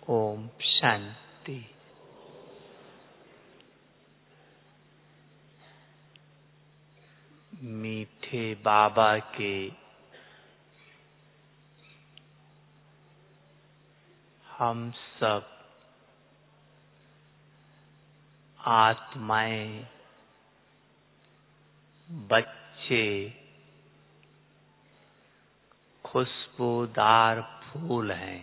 ओम शांति। मीठे बाबा के हम सब आत्माएं, बच्चे खुशबूदार फूल हैं।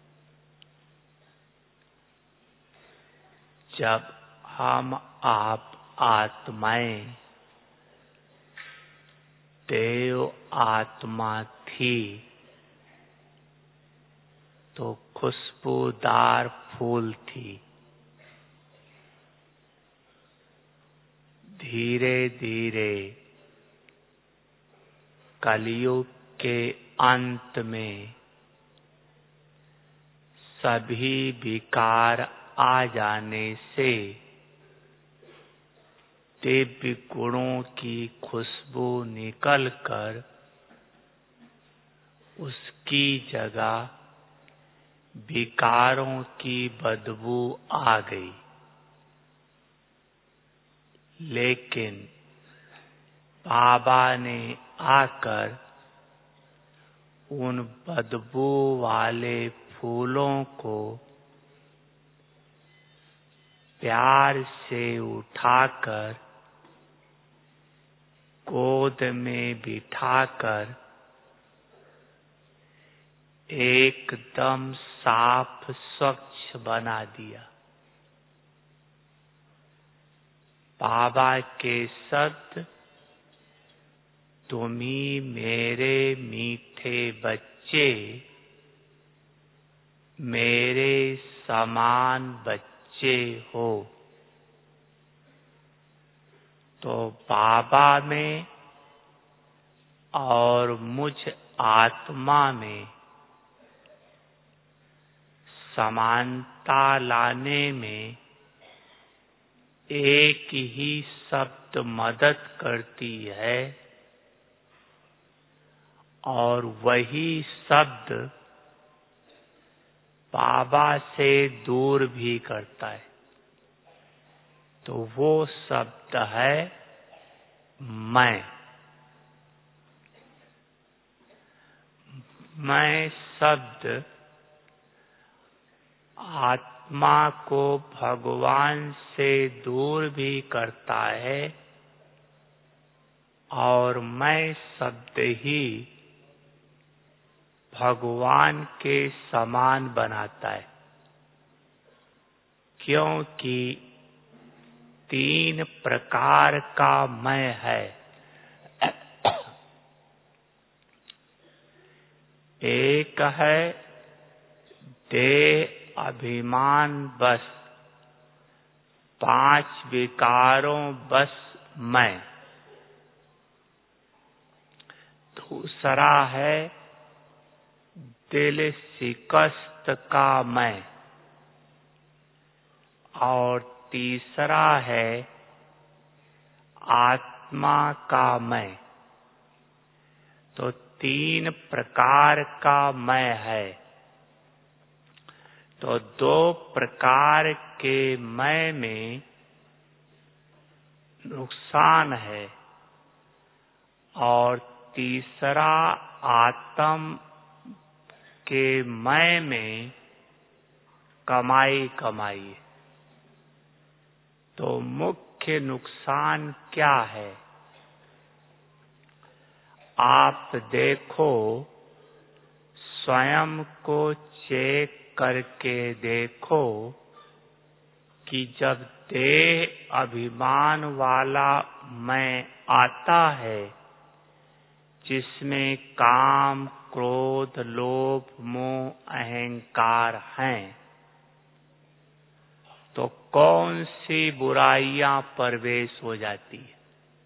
जब हम आप आत्माएं देव आत्मा थी तो खुशबूदार फूल थी। धीरे धीरे कलयुग के अंत में सभी विकार आ जाने से दिव्य गुणों की खुशबू निकलकर उसकी जगह विकारों की बदबू आ गई। लेकिन बाबा ने आकर उन बदबू वाले फूलों को प्यार से उठाकर गोद में बिठाकर एकदम साफ स्वच्छ बना दिया। बाबा के शब्द, तुम्ही मेरे मीठे बच्चे, मेरे समान बच्चे हो। तो बाबा में और मुझ आत्मा में समानता लाने में एक ही शब्द मदद करती है और वही शब्द बाबा से दूर भी करता है। तो वो शब्द है मैं। मैं शब्द आत्मा को भगवान से दूर भी करता है और मैं शब्द ही भगवान के समान बनाता है। क्योंकि 3 प्रकार का मैं है। एक है देह अभिमान बस, 5 विकारों बस मैं। दूसरा है दिल शिकस्त का मैं और तीसरा है आत्मा का मैं। तो 3 प्रकार का मैं है। तो 2 प्रकार के मैं में नुकसान है और तीसरा आत्म के मैं में कमाई कमाई। तो मुख्य नुकसान क्या है? आप देखो, स्वयं को चेक करके देखो कि जब देह अभिमान वाला मैं आता है, जिसमें काम, क्रोध, लोभ, मोह, अहंकार हैं, तो कौन सी बुराइयां प्रवेश हो जाती है?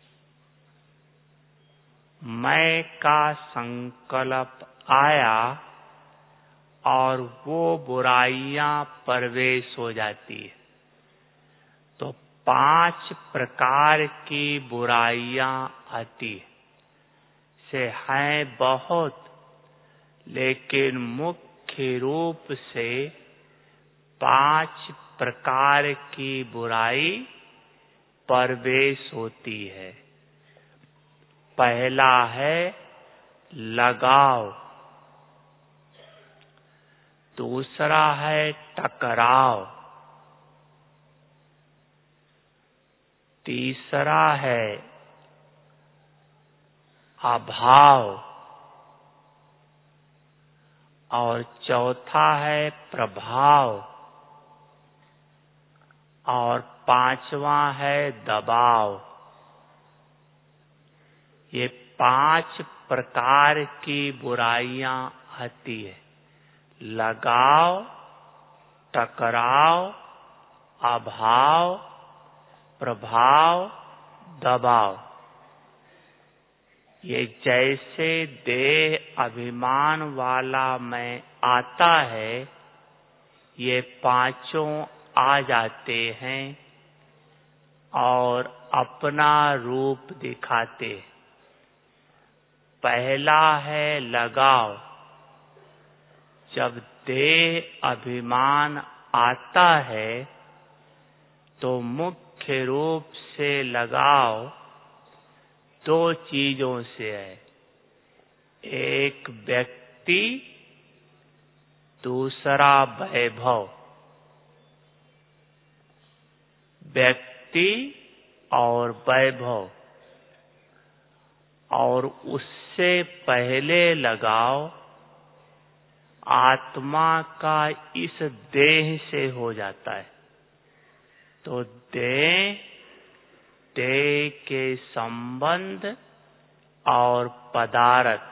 मैं का संकल्प आया और वो बुराइयां प्रवेश हो जाती है। तो 5 प्रकार की बुराइयां आती है। से हैं बहुत, लेकिन मुख्य रूप से 5 प्रकार की बुराई प्रवेश होती है। पहला है लगाव, दूसरा है टकराव, तीसरा है अभाव और चौथा है प्रभाव और पांचवा है दबाव। ये 5 प्रकार की बुराइयां आती है। लगाव, टकराव, अभाव, प्रभाव, दबाव। ये जैसे देह अभिमान वाला मैं आता है, ये पांचों आ जाते हैं और अपना रूप दिखाते हैं। पहला है लगाव। जब देह अभिमान आता है तो मुख्य रूप से लगाव 2 चीजों से है। एक व्यक्ति, दूसरा वैभव। व्यक्ति और वैभव, और उससे पहले लगाव आत्मा का इस देह से हो जाता है। तो देह के संबंध और पदार्थ,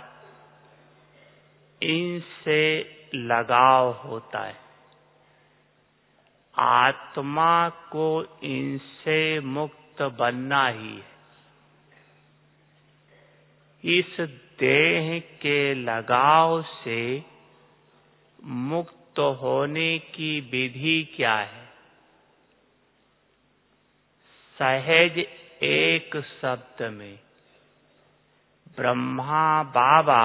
इनसे लगाव होता है। आत्मा को इनसे मुक्त बनना ही है। इस देह के लगाव से मुक्त होने की विधि क्या है? सहज एक शब्द में ब्रह्मा बाबा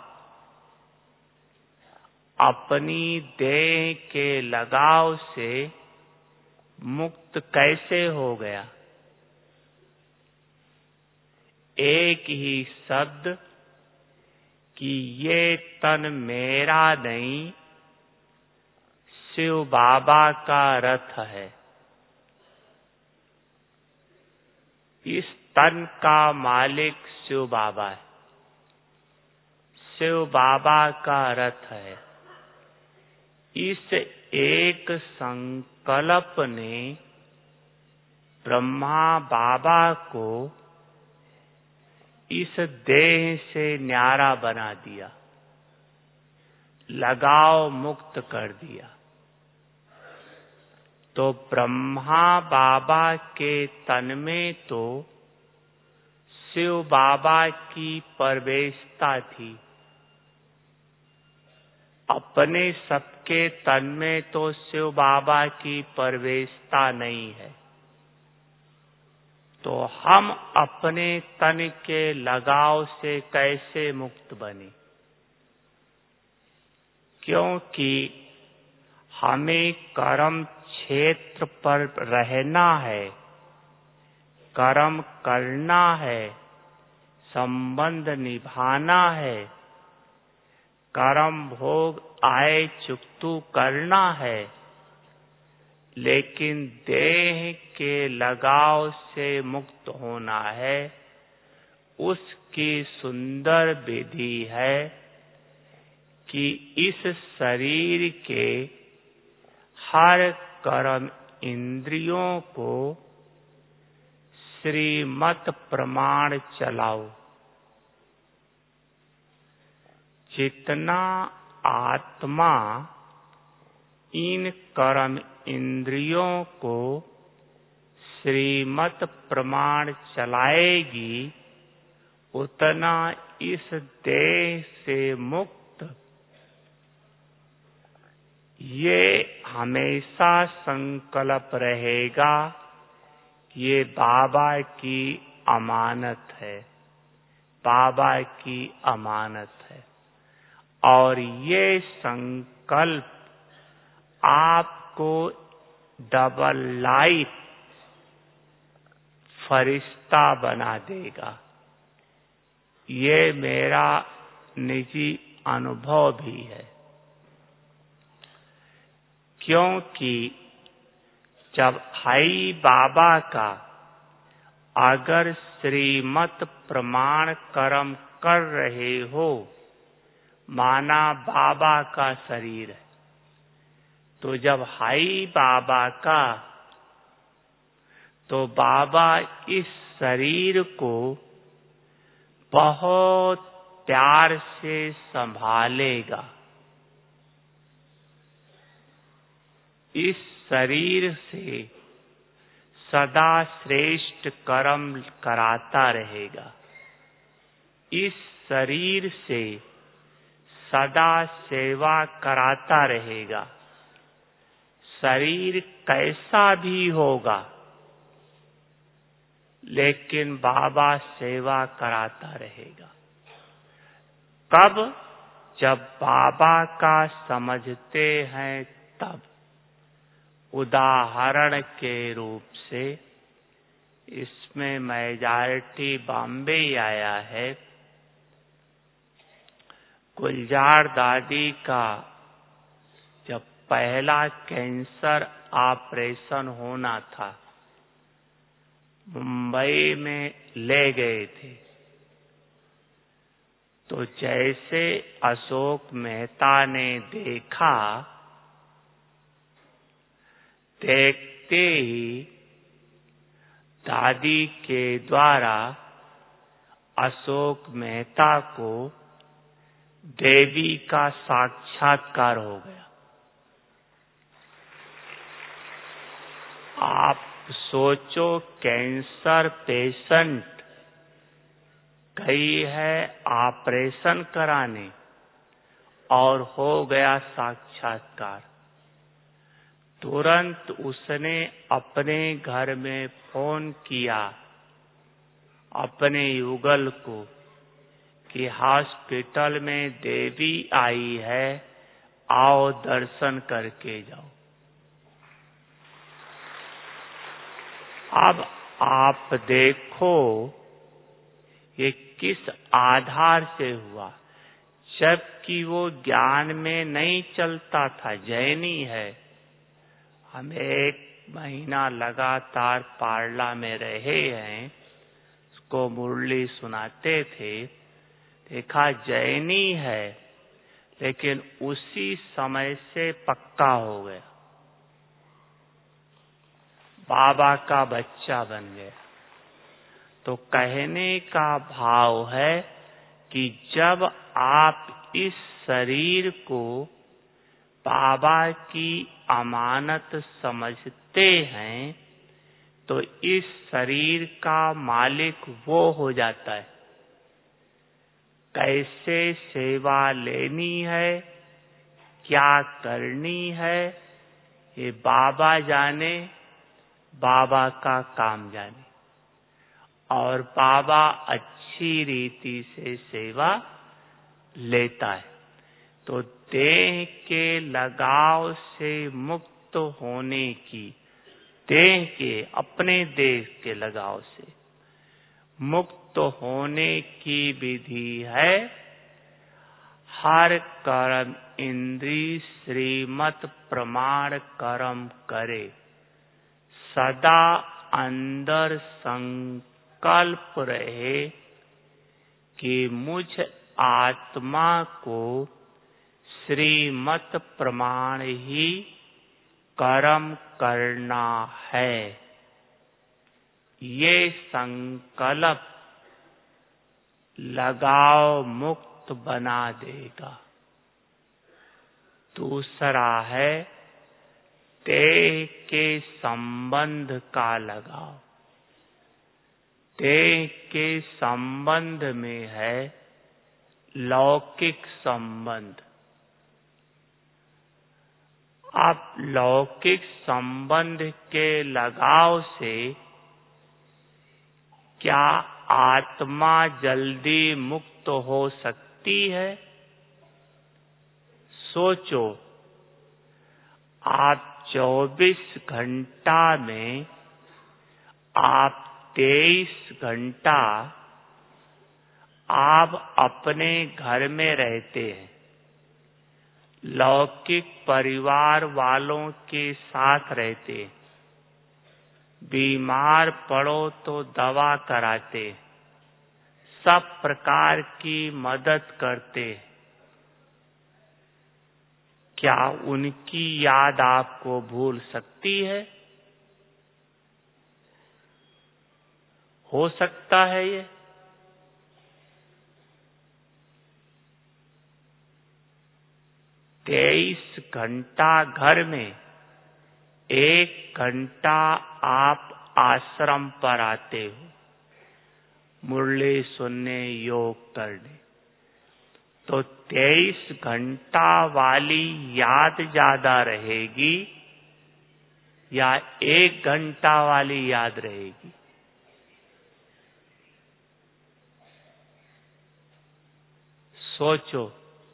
अपनी देह के लगाव से मुक्त कैसे हो गया? एक ही शब्द कि ये तन मेरा नहीं, शिव बाबा का रथ है। इस तन का मालिक शिव बाबा है। शिव बाबा का रथ है। इस एक संकल्प ने ब्रह्मा बाबा को इस देह से न्यारा बना दिया, लगाव मुक्त कर दिया। तो ब्रह्मा बाबा के तन में तो शिव बाबा की प्रवेशता थी। अपने सबके तन में तो शिव बाबा की प्रवेशता नहीं है। तो हम अपने तन के लगाव से कैसे मुक्त बने? क्योंकि हमें कर्म क्षेत्र पर रहना है, कर्म करना है, संबंध निभाना है, कर्म भोग आए चुक्तू करना है। लेकिन देह के लगाव से मुक्त होना है। उसकी सुंदर विधि है कि इस शरीर के हर कर्म इंद्रियों को श्रीमत प्रमाण चलाओ। जितना आत्मा इन कर्म इंद्रियों को श्रीमत प्रमाण चलाएगी, उतना इस देह से मुक्त ये हमेशा संकल्प रहेगा। ये बाबा की अमानत है, बाबा की अमानत है। और ये संकल्प आप आपको डबल लाइफ फरिश्ता बना देगा। ये मेरा निजी अनुभव भी है, क्योंकि जब हाई बाबा का अगर श्रीमत प्रमाण कर्म कर रहे हो, माना बाबा का शरीर है, तो जब हाई बाबा का, तो बाबा इस शरीर को बहुत प्यार से संभालेगा। इस शरीर से सदा श्रेष्ठ कर्म कराता रहेगा। इस शरीर से सदा सेवा कराता रहेगा। शरीर कैसा भी होगा, लेकिन बाबा सेवा कराता रहेगा। कब? जब बाबा का समझते हैं तब। उदाहरण के रूप से इसमें मेजॉरिटी बॉम्बे आया है। गुलजार दादी का जब पहला कैंसर ऑपरेशन होना था, मुंबई में ले गए थे, तो जैसे अशोक मेहता ने देखा, देखते ही दादी के द्वारा अशोक मेहता को देवी का साक्षात्कार हो गया। आप सोचो, कैंसर पेशेंट गई है ऑपरेशन कराने और हो गया साक्षात्कार। तुरंत उसने अपने घर में फोन किया अपने युगल को कि हॉस्पिटल में देवी आई है, आओ दर्शन करके जाओ। अब आप देखो ये किस आधार से हुआ, जबकि वो ज्ञान में नहीं चलता था, जैनी है। हम 1 महीना लगातार पारला में रहे हैं, उसको मुरली सुनाते थे, देखा जैनी है, लेकिन उसी समय से पक्का हो गया, बाबा का बच्चा बन गया। तो कहने का भाव है कि जब आप इस शरीर को बाबा की अमानत समझते हैं, तो इस शरीर का मालिक वो हो जाता है। कैसे सेवा लेनी है, क्या करनी है, ये बाबा जाने, बाबा का काम जाने। और बाबा अच्छी रीति से सेवा लेता है। तो देह के लगाव से मुक्त होने की, देह के, अपने देह के लगाव से मुक्त होने की विधि है, हर कर्म इंद्रिय श्रीमत प्रमाण कर्म करे, सदा अंदर संकल्प रहे कि मुझ आत्मा को श्रीमत प्रमाण ही कर्म करना है। ये संकल्प लगाव मुक्त बना देगा। दूसरा है देह के संबंध का लगाव। देह के संबंध में है लौकिक संबंध। आप लौकिक संबंध के लगाव से क्या आत्मा जल्दी मुक्त हो सकती है? सोचो, आप 24 घंटा में आप 23 घंटा आप अपने घर में रहते हैं, लौकिक परिवार वालों के साथ रहते हैं, बीमार पड़ो तो दवा कराते, सब प्रकार की मदद करते। क्या उनकी याद आपको भूल सकती है? हो सकता है ये? तेईस घंटा घर में, 1 घंटा आप आश्रम पर आते हो मुरली सुनने, योग करने, तो 23 घंटा वाली याद ज्यादा रहेगी या 1 घंटा वाली याद रहेगी? सोचो।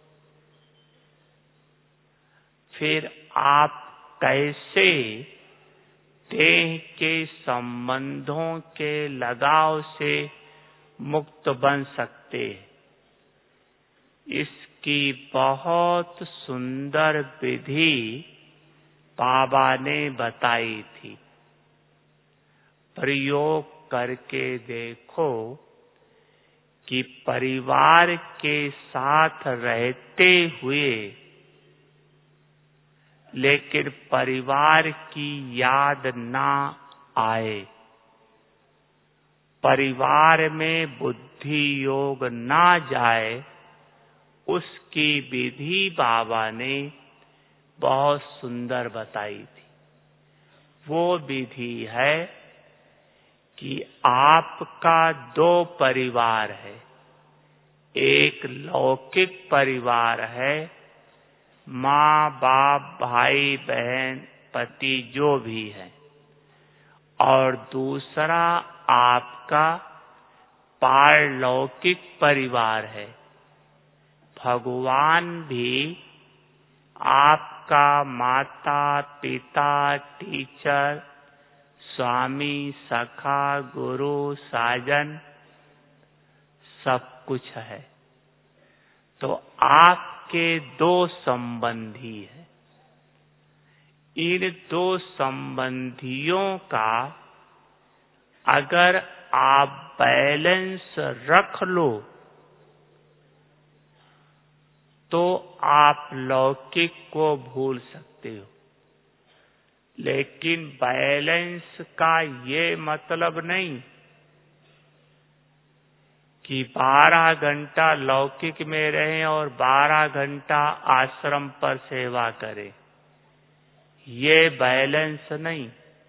फिर आप कैसे देह के संबंधों के लगाव से मुक्त बन सकते हैं? इसकी बहुत सुंदर विधि बाबा ने बताई थी। प्रयोग करके देखो कि परिवार के साथ रहते हुए लेकिन परिवार की याद ना आए, परिवार में बुद्धि योग ना जाए, उसकी विधि बाबा ने बहुत सुंदर बताई थी। वो विधि है कि आपका 2 परिवार है, एक लौकिक परिवार है, माँ बाप भाई बहन पति जो भी है, और दूसरा आपका पारलौकिक परिवार है। भगवान भी आपका माता पिता टीचर स्वामी सखा गुरु साजन सब कुछ है। तो आपके 2 संबंधी हैं। इन 2 संबंधियों का अगर आप बैलेंस रख लो तो आप लौकिक को भूल सकते हो। लेकिन बैलेंस का ये मतलब नहीं कि 12 घंटा लौकिक में रहें और 12 घंटा आश्रम पर सेवा करें। ये बैलेंस नहीं।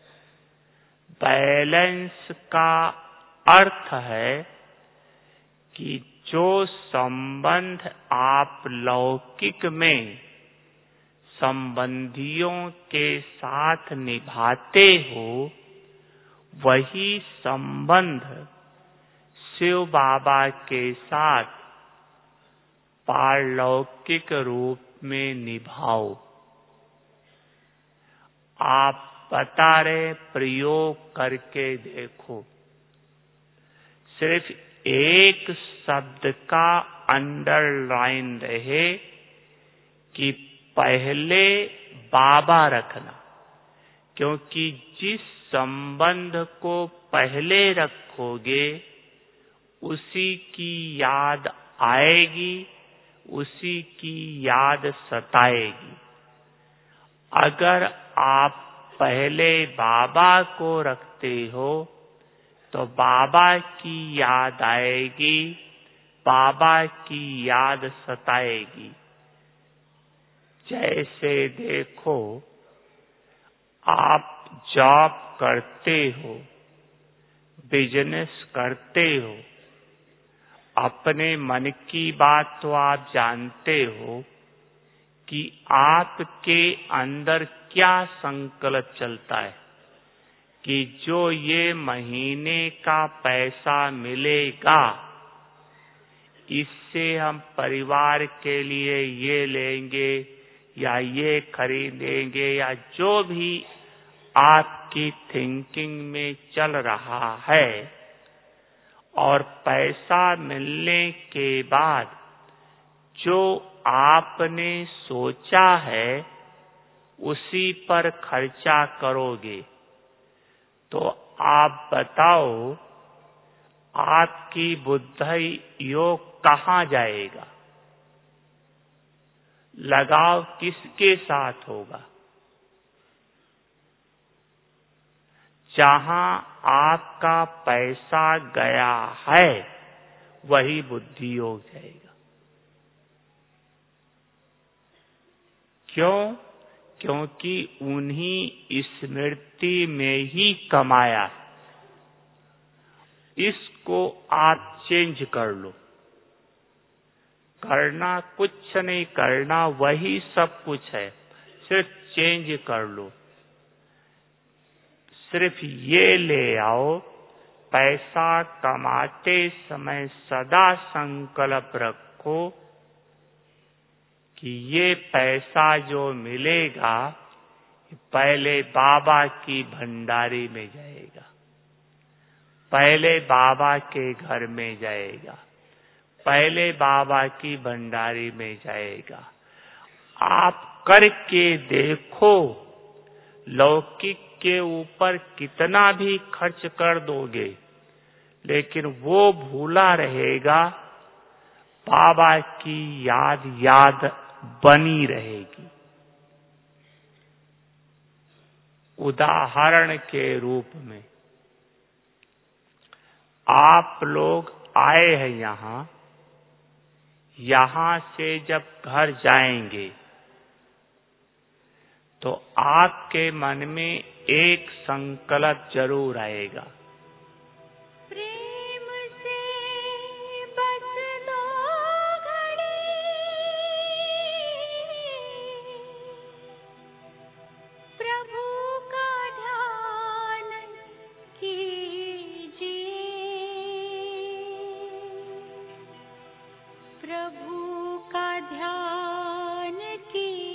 बैलेंस का अर्थ है कि जो संबंध आप लौकिक में संबंधियों के साथ निभाते हो, वही संबंध शिव बाबा के साथ पारलौकिक रूप में निभाओ। आप बता रहे प्रयोग करके देखो। सिर्फ एक शब्द का अंडरलाइन रहे कि पहले बाबा रखना, क्योंकि जिस संबंध को पहले रखोगे उसी की याद आएगी, उसी की याद सताएगी। अगर आप पहले बाबा को रखते हो तो बाबा की याद आएगी, बाबा की याद सताएगी। जैसे देखो, आप जॉब करते हो, बिजनेस करते हो, अपने मन की बात तो आप जानते हो कि आपके अंदर क्या संकल्प चलता है कि जो ये महीने का पैसा मिलेगा, इससे हम परिवार के लिए ये लेंगे, या ये खरीदेंगे, या जो भी आपकी थिंकिंग में चल रहा है, और पैसा मिलने के बाद जो आपने सोचा है उसी पर खर्चा करोगे, तो आप बताओ आपकी बुद्धि योग कहाँ जाएगा? लगाव किसके साथ होगा? जहां आपका पैसा गया है वही बुद्धि योग जाएगा। क्यों? क्योंकि उन्हीं स्मृति में ही कमाया। इसको आप चेंज कर लो। करना कुछ नहीं, करना वही सब कुछ है, सिर्फ चेंज कर लो। सिर्फ ये ले आओ, पैसा कमाते समय सदा संकल्प रखो कि ये पैसा जो मिलेगा पहले बाबा की भंडारी में जाएगा, पहले बाबा के घर में जाएगा, पहले बाबा की भंडारी में जाएगा। आप करके देखो, लौकिक के ऊपर कितना भी खर्च कर दोगे, लेकिन वो भूला रहेगा, बाबा की याद बनी रहेगी। उदाहरण के रूप में आप लोग आए हैं यहां से जब घर जाएंगे तो आपके मन में एक संकल्प जरूर आएगा, प्रेम से बस दो घड़ी प्रभु का ध्यान कीजिए, प्रभु का ध्यान कीजिए।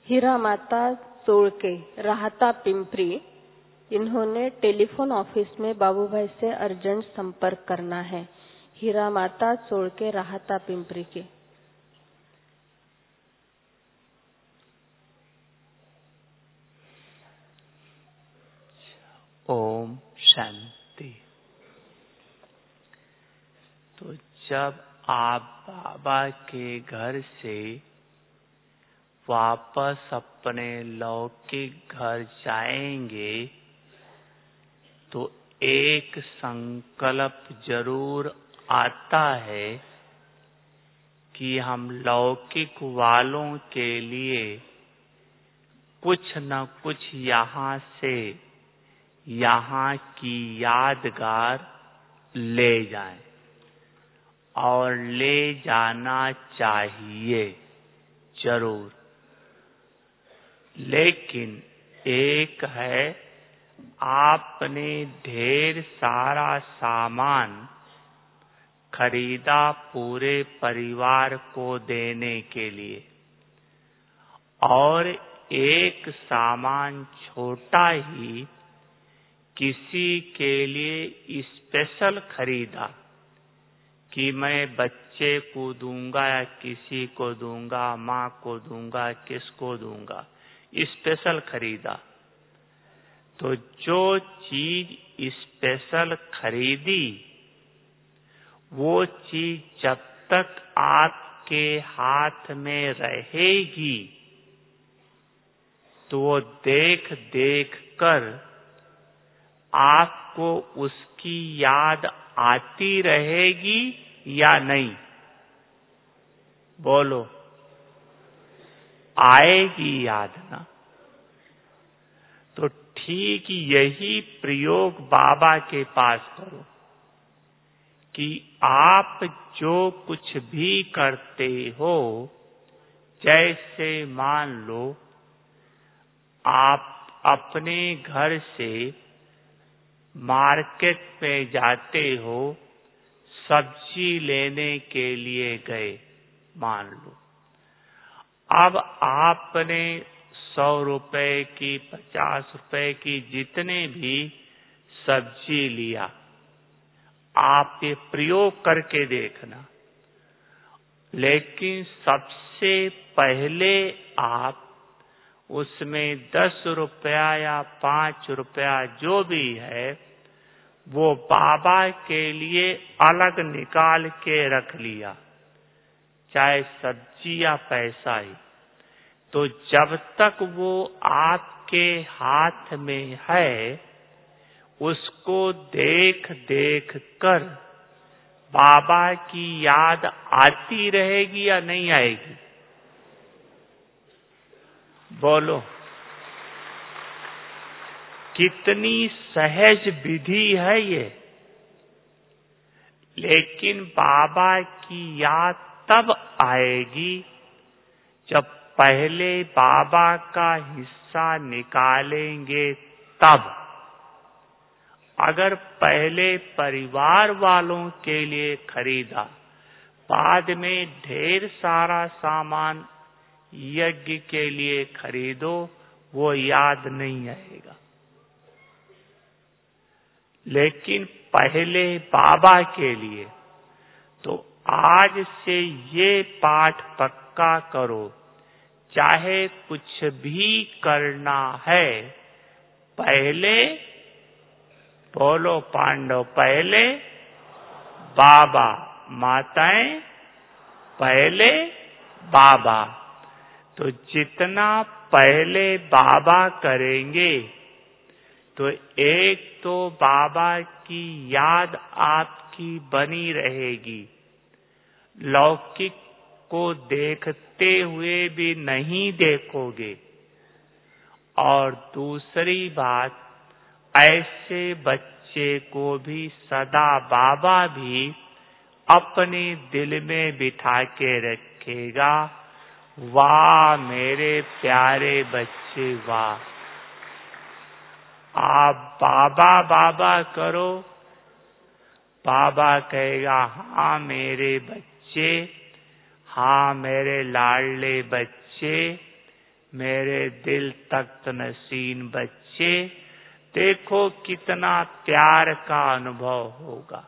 हीरा माता सोळके, राहता पिंपरी। इन्होंने टेलीफोन ऑफिस में बाबू भाई से अर्जेंट संपर्क करना है। हीरा माता सोळके, राहता पिंपरी के। ओम शांति। तो जब आप बाबा के घर से वापस अपने लौकिक घर जाएंगे तो एक संकल्प जरूर आता है कि हम लौकिक वालों के लिए कुछ न कुछ यहाँ से यहाँ की यादगार ले जाएं और ले जाना चाहिए जरूर। लेकिन एक है, आपने ढेर सारा सामान खरीदा पूरे परिवार को देने के लिए, और एक सामान छोटा ही किसी के लिए स्पेशल खरीदा कि मैं बच्चे को दूंगा या किसी को दूंगा, माँ को दूंगा, किसको दूंगा, स्पेशल खरीदा। तो जो चीज स्पेशल खरीदी वो चीज जब तक आपके हाथ में रहेगी तो वो देख देख कर आपको उसकी याद आती रहेगी या नहीं? बोलो, आएगी याद ना? तो ठीक यही प्रयोग बाबा के पास करो कि आप जो कुछ भी करते हो, जैसे मान लो आप अपने घर से मार्केट में जाते हो, सब्जी लेने के लिए गए मान लो। अब आपने 100 रुपए की, 50 रुपए की, जितने भी सब्जी लिया, आप ये प्रयोग करके देखना। लेकिन सबसे पहले आप उसमें 10 रुपया या 5 रुपया जो भी है वो बाबा के लिए अलग निकाल के रख लिया, चाहे सब्जी या पैसा ही। तो जब तक वो आपके हाथ में है, उसको देख देख कर बाबा की याद आती रहेगी या नहीं आएगी? बोलो, कितनी सहज विधि है ये। लेकिन बाबा की याद तब आएगी जब पहले बाबा का हिस्सा निकालेंगे तब। अगर पहले परिवार वालों के लिए खरीदा, बाद में ढेर सारा सामान यज्ञ के लिए खरीदो, वो याद नहीं आएगा। लेकिन पहले बाबा के लिए, तो आज से ये पाठ पक्का करो, चाहे कुछ भी करना है, पहले बोलो पांडव, पहले बाबा, माताएं पहले बाबा। तो जितना पहले बाबा करेंगे तो एक तो बाबा की याद आपकी बनी रहेगी, लौकिक को देखते हुए भी नहीं देखोगे। और दूसरी बात, ऐसे बच्चे को भी सदा बाबा भी अपने दिल में बिठा के रखेगा, वाह मेरे प्यारे बच्चे वाह। आप बाबा बाबा करो, बाबा कहेगा हाँ मेरे बच्चे, हाँ मेरे लाडले बच्चे, मेरे दिल तख्त नशीन बच्चे, देखो कितना प्यार का अनुभव होगा।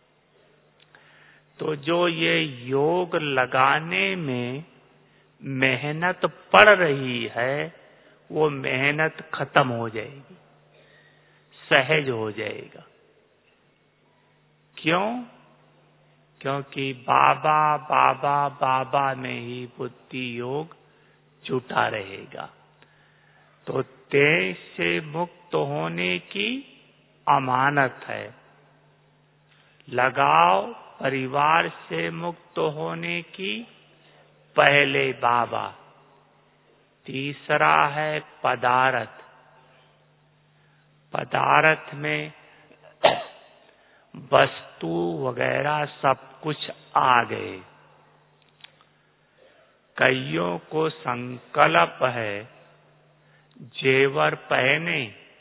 तो जो ये योग लगाने में मेहनत पड़ रही है, वो मेहनत खत्म हो जाएगी, सहज हो जाएगा। क्यों? क्योंकि बाबा बाबा बाबा में ही बुद्धि योग जुटा रहेगा। तो देश से मुक्त होने की अमानत है। लगाव परिवार से मुक्त होने की पहले बाबा। तीसरा है पदार्थ। पदार्थ में वस्तु वगैरह सब कुछ आ गए। कईयों को संकल्प है जेवर पहने,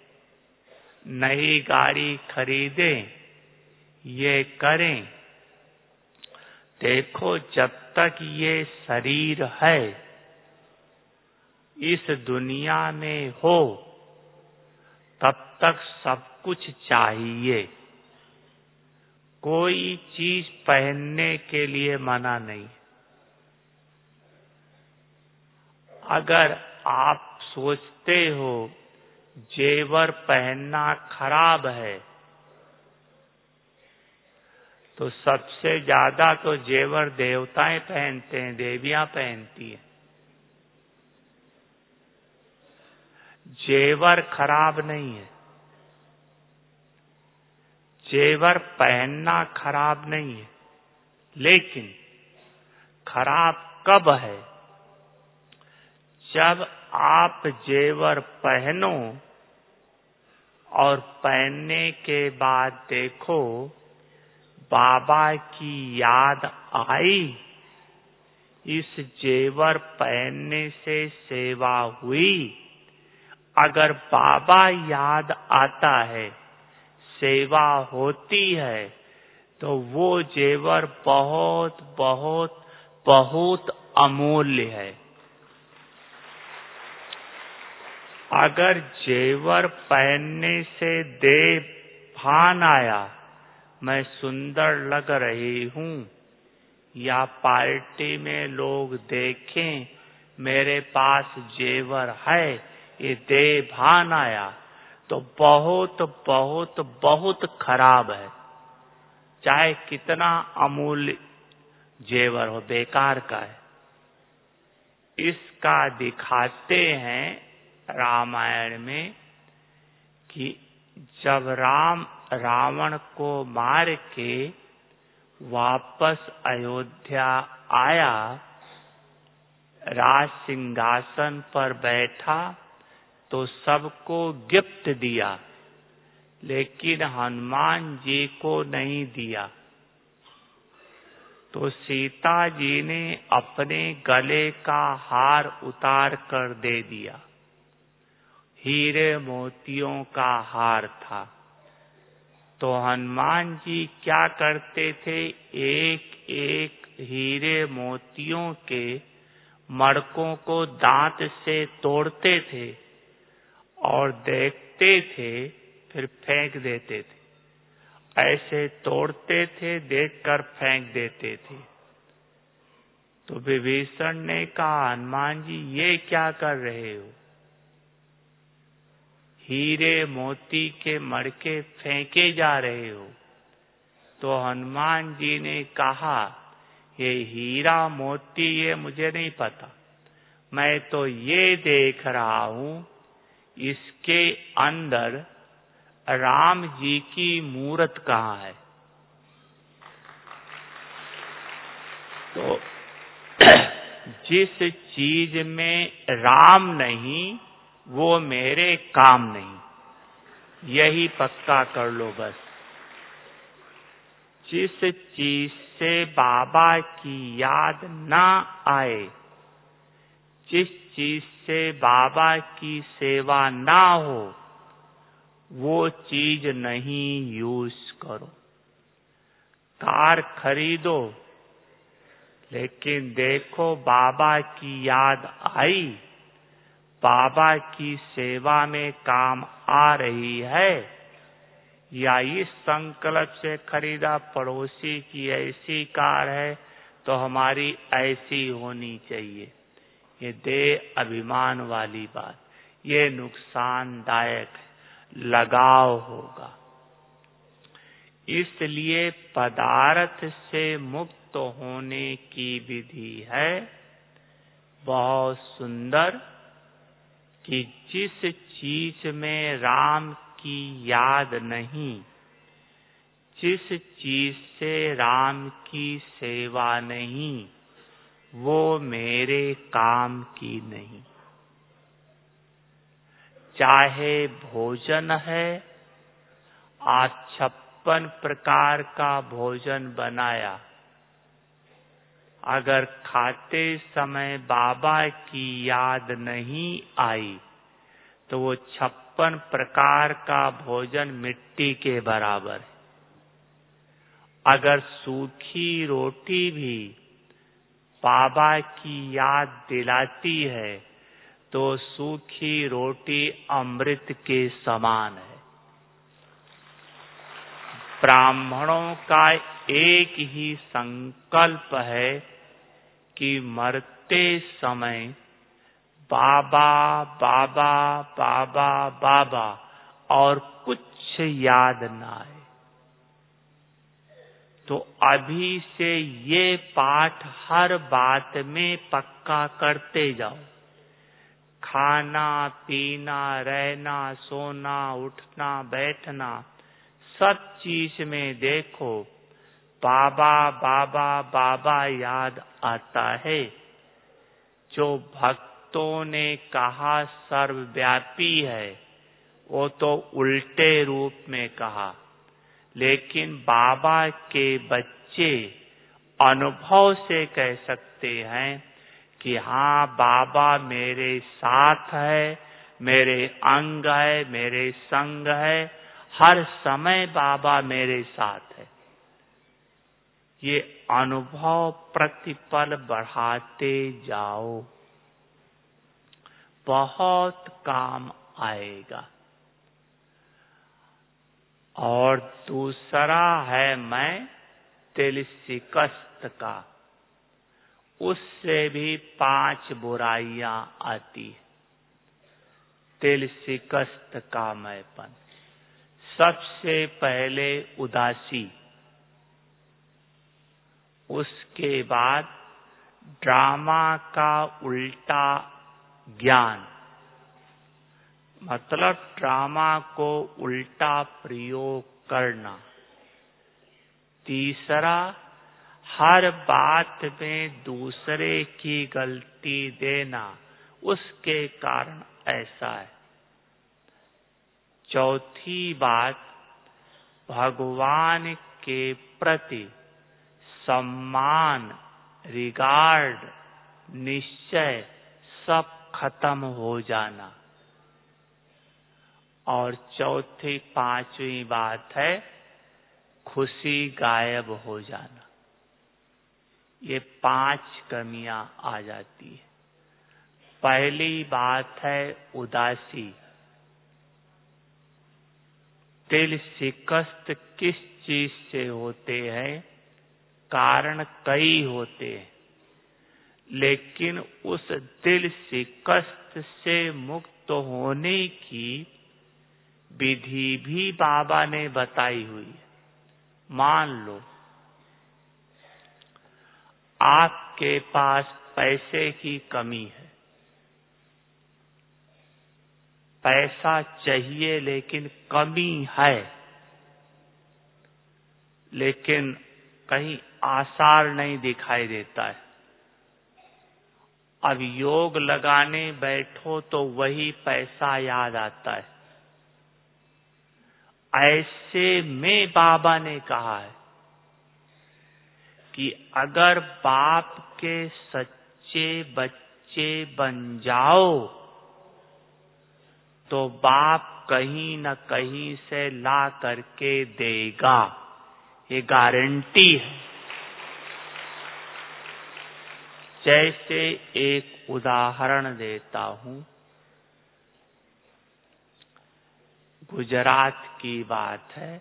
नई गाड़ी खरीदे, ये करें। देखो जब तक ये शरीर है, इस दुनिया में हो, तब तक सब कुछ चाहिए। कोई चीज पहनने के लिए मना नहीं। अगर आप सोचते हो जेवर पहनना खराब है, तो सबसे ज्यादा तो जेवर देवताएं पहनते हैं, देवियां पहनती हैं। जेवर खराब नहीं है, जेवर पहनना खराब नहीं है, लेकिन खराब कब है? जब आप जेवर पहनो और पहनने के बाद देखो बाबा की याद आई, इस जेवर पहनने से सेवा हुई। अगर बाबा याद आता है, सेवा होती है, तो वो जेवर बहुत बहुत बहुत अमूल्य है। अगर जेवर पहनने से देह भान आया, मैं सुंदर लग रही हूँ, या पार्टी में लोग देखें मेरे पास जेवर है, ये देह भान आया, तो बहुत बहुत बहुत खराब है। चाहे कितना अमूल्य जेवर हो, बेकार का है। इसका दिखाते हैं रामायण में कि जब राम रावण को मार के वापस अयोध्या आया, राज सिंहासन पर बैठा, तो सबको गिफ्ट दिया, लेकिन हनुमान जी को नहीं दिया। तो सीता जी ने अपने गले का हार उतार कर दे दिया। हीरे मोतियों का हार था। तो हनुमान जी क्या करते थे? एक एक हीरे मोतियों के मड़कों को दांत से तोड़ते थे और देखते थे, फिर फेंक देते थे। ऐसे तोड़ते थे, देखकर फेंक देते थे। तो विभीषण ने कहा, हनुमान जी ये क्या कर रहे हो? हीरे मोती के मड़के फेंके जा रहे हो। तो हनुमान जी ने कहा, ये हीरा मोती ये मुझे नहीं पता, मैं तो ये देख रहा हूं इसके अंदर राम जी की मूरत कहाँ है। तो जिस चीज में राम नहीं, वो मेरे काम नहीं, यही पक्का कर लो बस। जिस चीज से बाबा की याद ना आए, जिस चीज से बाबा की सेवा ना हो, वो चीज नहीं यूज करो। कार खरीदो, लेकिन देखो बाबा की याद आई बाबा की सेवा में काम आ रही है, या इस संकल्प से खरीदा पड़ोसी की ऐसी कार है तो हमारी ऐसी होनी चाहिए। ये देह अभिमान वाली बात, ये नुकसानदायक है, लगाव होगा। इसलिए पदार्थ से मुक्त होने की विधि है बहुत सुंदर कि जिस चीज में राम की याद नहीं, जिस चीज से राम की सेवा नहीं, वो मेरे काम की नहीं। चाहे भोजन है, आज 56 प्रकार का भोजन बनाया, अगर खाते समय बाबा की याद नहीं आई तो वो 56 प्रकार का भोजन मिट्टी के बराबर है। अगर सूखी रोटी भी बाबा की याद दिलाती है तो सूखी रोटी अमृत के समान है। ब्राह्मणों का एक ही संकल्प है कि मरते समय बाबा बाबा बाबा बाबा और कुछ याद ना आए। तो अभी से ये पाठ हर बात में पक्का करते जाओ। खाना पीना, रहना, सोना, उठना, बैठना, सब चीज में देखो बाबा बाबा बाबा याद आता है। जो भक्तों ने कहा सर्वव्यापी है, वो तो उल्टे रूप में कहा, लेकिन बाबा के बच्चे अनुभव से कह सकते हैं कि हाँ, बाबा मेरे साथ है, मेरे अंग है, मेरे संग है, हर समय बाबा मेरे साथ है। ये अनुभव प्रतिपल बढ़ाते जाओ, बहुत काम आएगा। और दूसरा है मैं तिल शिकस्त का, उससे भी 5 बुराइयां आती है। तिल शिकस्त का मैंपन, सबसे पहले उदासी, उसके बाद ड्रामा का उल्टा ज्ञान, मतलब ड्रामा को उल्टा प्रयोग करना। तीसरा, हर बात में दूसरे की गलती देना, उसके कारण ऐसा है। चौथी बात, भगवान के प्रति सम्मान, रिगार्ड, निश्चय सब खत्म हो जाना। और चौथी 5वीं बात है खुशी गायब हो जाना। ये 5 कमियां आ जाती है। पहली बात है उदासी। तिल शिकस्त किस चीज से होते हैं? कारण कई होते हैं, लेकिन उस तिल शिकस्त से मुक्त होने की विधि भी बाबा ने बताई हुई है। मान लो आपके पास पैसे की कमी है, पैसा चाहिए लेकिन कमी है, लेकिन कहीं आसार नहीं दिखाई देता है। अब योग लगाने बैठो तो वही पैसा याद आता है। ऐसे में बाबा ने कहा है कि अगर बाप के सच्चे बच्चे बन जाओ तो बाप कहीं न कहीं से ला करके देगा, ये गारंटी है। जैसे एक उदाहरण देता हूं, गुजरात की बात है।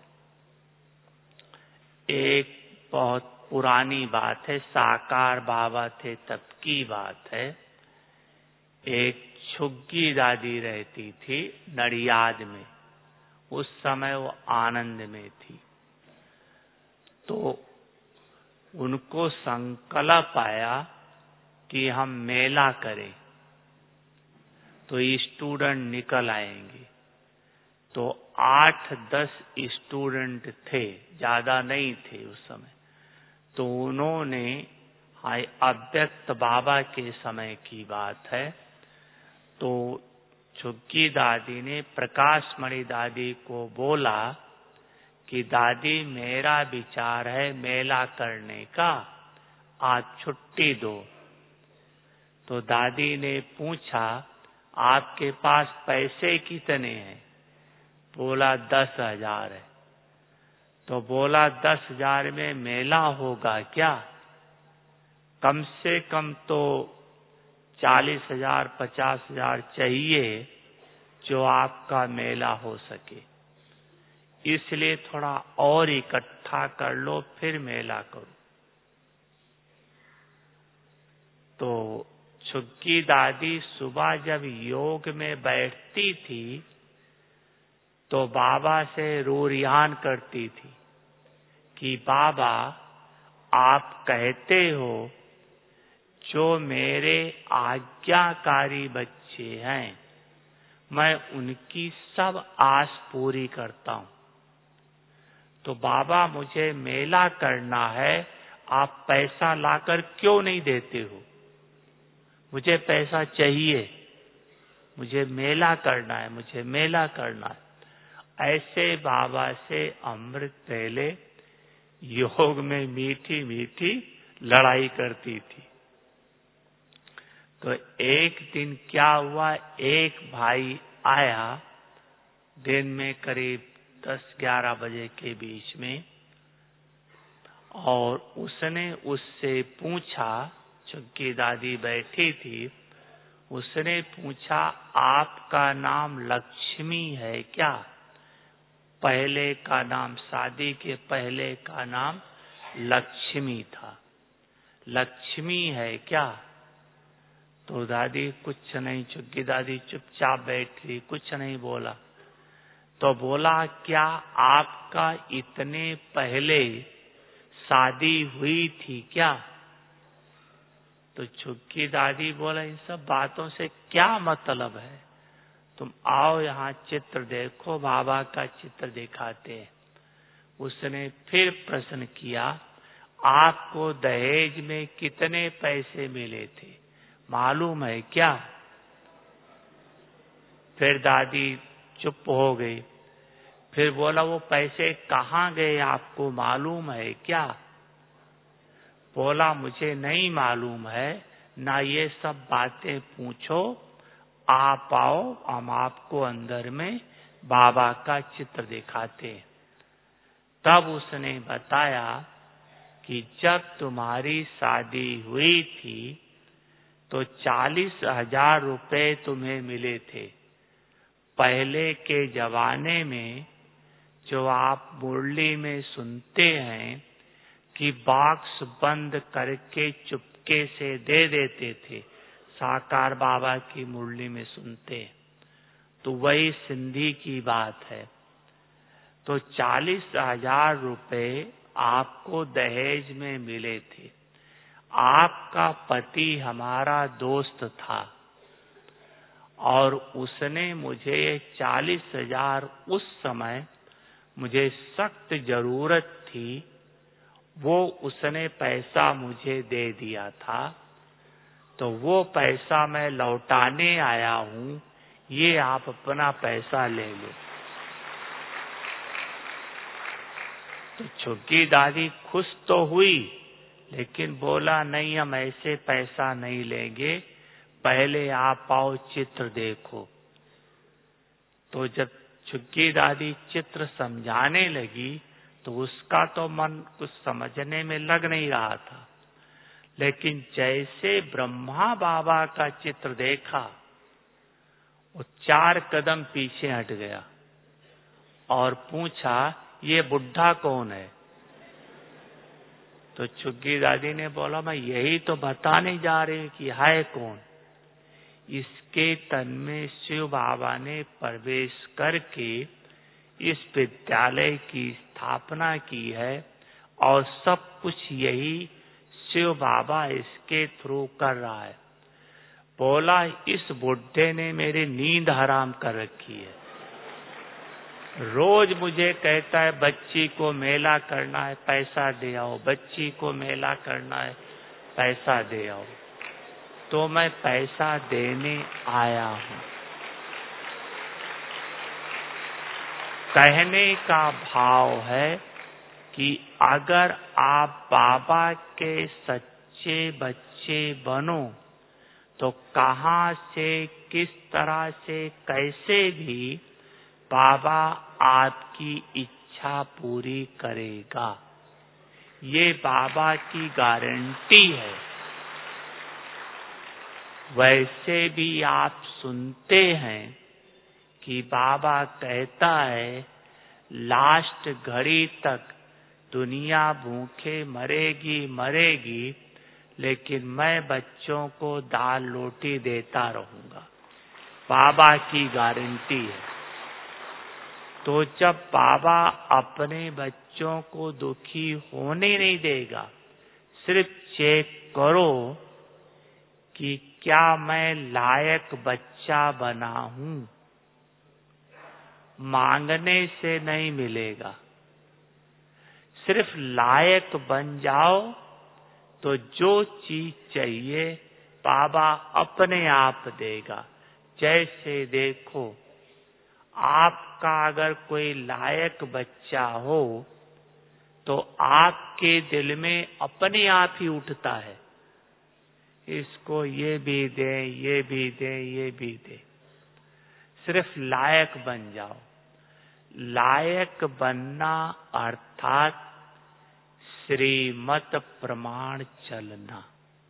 एक बहुत पुरानी बात है, साकार बाबा थे तब की बात है। एक छुग्गी दादी रहती थी नडियाद में, उस समय वो आनंद में थी। तो उनको संकल्प आया कि हम मेला करें तो स्टूडेंट निकल आएंगे। तो 8-10 स्टूडेंट थे, ज्यादा नहीं थे उस समय। तो उन्होंने, अव्यक्त बाबा के समय की बात है, तो छुग्गी दादी ने प्रकाशमणि दादी को बोला कि दादी मेरा विचार है मेला करने का, आज छुट्टी दो। तो दादी ने पूछा आपके पास पैसे कितने हैं? बोला 10,000 है। तो बोला 10,000 में मेला होगा क्या? कम से कम तो 40,000 50,000 चाहिए जो आपका मेला हो सके, इसलिए थोड़ा और इकट्ठा कर लो फिर मेला करो। तो छुग्गी दादी सुबह जब योग में बैठती थी तो बाबा से रोरियान करती थी कि बाबा आप कहते हो जो मेरे आज्ञाकारी बच्चे हैं मैं उनकी सब आस पूरी करता हूं। तो बाबा मुझे मेला करना है, आप पैसा लाकर क्यों नहीं देते हो? मुझे पैसा चाहिए, मुझे मेला करना है, मुझे मेला करना है। ऐसे बाबा से अमृत पहले योग में मीठी मीठी लड़ाई करती थी। तो एक दिन क्या हुआ, एक भाई आया दिन में करीब 10-11 बजे के बीच में, और उसने उससे पूछा, छुग्गी दादी बैठी थी, उसने पूछा आपका नाम लक्ष्मी है क्या? पहले का नाम, शादी के पहले का नाम लक्ष्मी था, लक्ष्मी है क्या? तो दादी कुछ नहीं, छुग्गी दादी चुपचाप बैठी, कुछ नहीं बोला। तो बोला क्या आपका इतने पहले शादी हुई थी क्या? तो छुग्गी दादी बोला इन सब बातों से क्या मतलब है, तुम आओ यहाँ चित्र देखो, बाबा का चित्र दिखाते हैं। उसने फिर प्रश्न किया आपको दहेज में कितने पैसे मिले थे, मालूम है क्या? फिर दादी चुप हो गई। फिर बोला वो पैसे कहाँ गए आपको मालूम है क्या? बोला मुझे नहीं मालूम है, ना ये सब बातें पूछो, आप आओ हम आपको अंदर में बाबा का चित्र दिखाते। तब उसने बताया कि जब तुम्हारी शादी हुई थी तो 40,000 रुपए तुम्हें मिले थे। पहले के जमाने में जो आप मुरली में सुनते हैं कि बॉक्स बंद करके चुपके से दे देते थे, साकार बाबा की मुरली में सुनते, तो वही सिंधी की बात है। तो 40,000 रुपए आपको दहेज में मिले थे। आपका पति हमारा दोस्त था और उसने मुझे 40,000 उस समय मुझे सख्त जरूरत थी, वो उसने पैसा मुझे दे दिया था, तो वो पैसा मैं लौटाने आया हूं, ये आप अपना पैसा ले लो। तो छुग्गी दादी खुश तो हुई, लेकिन बोला नहीं हम ऐसे पैसा नहीं लेंगे, पहले आप आओ चित्र देखो। तो जब छुग्गी दादी चित्र समझाने लगी तो उसका तो मन कुछ समझने में लग नहीं रहा था, लेकिन जैसे ब्रह्मा बाबा का चित्र देखा वो 4 कदम पीछे हट गया। और पूछा, ये बुढ़ा कौन है? तो चुग्गी दादी ने बोला, मैं यही तो बताने जा रही हूं कि है कौन। इसके तन में शिव बाबा ने प्रवेश करके इस विद्यालय की स्थापना की है और सब कुछ यही शिव बाबा इसके थ्रू कर रहा है। बोला, इस बुढ़े ने मेरी नींद हराम कर रखी है। रोज मुझे कहता है बच्ची को मेला करना है, पैसा दे आओ, बच्ची को मेला करना है, पैसा दे आओ। तो मैं पैसा देने आया हूं। कहने का भाव है कि अगर आप बाबा के सच्चे बच्चे बनो तो कहां से, किस तरह से, कैसे भी बाबा आपकी इच्छा पूरी करेगा। ये बाबा की गारंटी है। वैसे भी आप सुनते हैं कि बाबा कहता है, लास्ट घड़ी तक दुनिया भूखे मरेगी मरेगी, लेकिन मैं बच्चों को दाल रोटी देता रहूंगा। बाबा की गारंटी है। तो जब बाबा अपने बच्चों को दुखी होने नहीं देगा, सिर्फ चेक करो कि क्या मैं लायक बच्चा बना हूं। मांगने से नहीं मिलेगा, सिर्फ लायक बन जाओ तो जो चीज चाहिए बाबा अपने आप देगा। जैसे देखो, आपका अगर कोई लायक बच्चा हो तो आपके दिल में अपने आप ही उठता है, इसको ये भी दे, ये भी दे, ये भी दे। सिर्फ लायक बन जाओ। लायक बनना अर्थात श्रीमत प्रमाण चलना।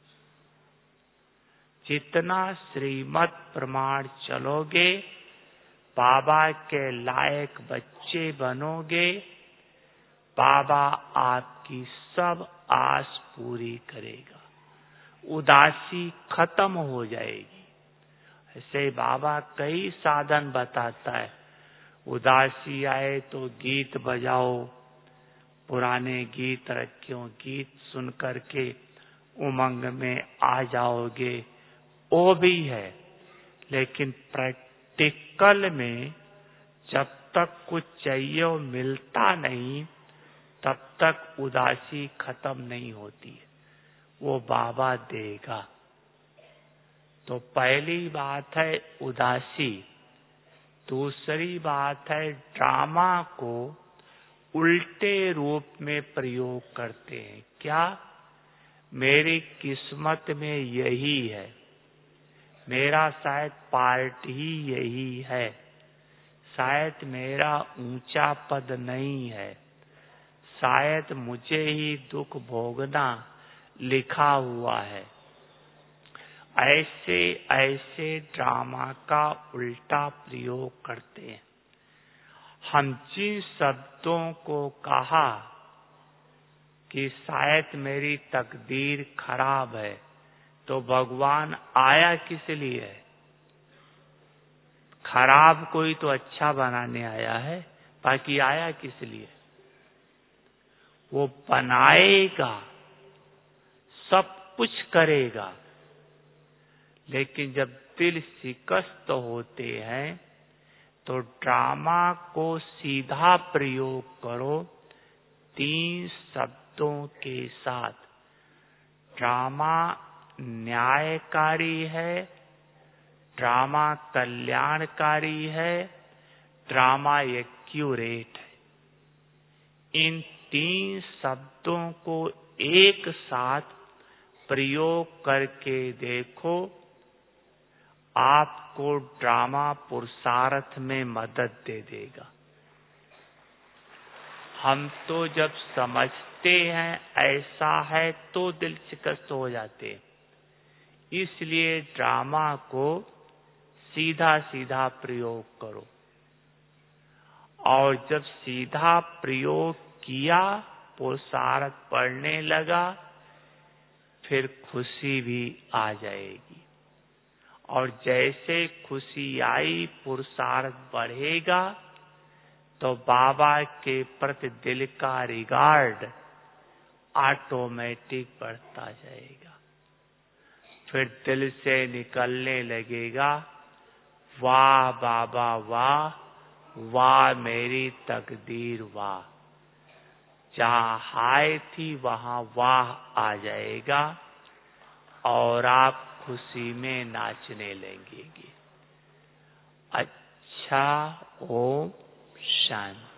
जितना श्रीमत प्रमाण चलोगे, बाबा के लायक बच्चे बनोगे, बाबा आपकी सब आस पूरी करेगा। उदासी खत्म हो जाएगी। ऐसे बाबा कई साधन बताता है। उदासी आए तो गीत बजाओ, पुराने गीत रखियो, गीत सुन करके उमंग में आ जाओगे, वो भी है। लेकिन प्रैक्टिकल में जब तक कुछ चाहिए मिलता नहीं, तब तक उदासी खत्म नहीं होती है। वो बाबा देगा। तो पहली बात है उदासी। दूसरी बात है ड्रामा को उल्टे रूप में प्रयोग करते हैं। क्या? मेरी किस्मत में यही है, मेरा शायद पार्ट ही यही है, शायद मेरा ऊंचा पद नहीं है, शायद मुझे ही दुख भोगना लिखा हुआ है। ऐसे ऐसे ड्रामा का उल्टा प्रयोग करते हैं। हम जिन शब्दों को कहा कि शायद मेरी तकदीर खराब है, तो भगवान आया किस लिए है? खराब कोई तो अच्छा बनाने आया है, बाकी आया किस लिए? वो बनाएगा, सब कुछ करेगा, लेकिन जब दिल शिकस्त होते हैं तो ड्रामा को सीधा प्रयोग करो 3 शब्दों के साथ। ड्रामा न्यायकारी है, ड्रामा कल्याणकारी है, ड्रामा एक्यूरेट है। इन 3 शब्दों को एक साथ प्रयोग करके देखो, आपको ड्रामा पुरुषार्थ में मदद दे देगा। हम तो जब समझते हैं ऐसा है तो दिल शिकस्त हो जाते हैं। इसलिए ड्रामा को सीधा सीधा प्रयोग करो। और जब सीधा प्रयोग किया, पुरुषार्थ बढ़ने लगा, फिर खुशी भी आ जाएगी। और जैसे खुशी आई, पुरुषार्थ बढ़ेगा, तो बाबा के प्रति दिल का रिगार्ड ऑटोमेटिक बढ़ता जाएगा। फिर दिल से निकलने लगेगा, वाह बाबा वाह, वाह मेरी तकदीर वाह। जहाँ हाय थी वहाँ वाह आ जाएगा और आप खुशी में नाचने लगेंगे। अच्छा, ओम शांति।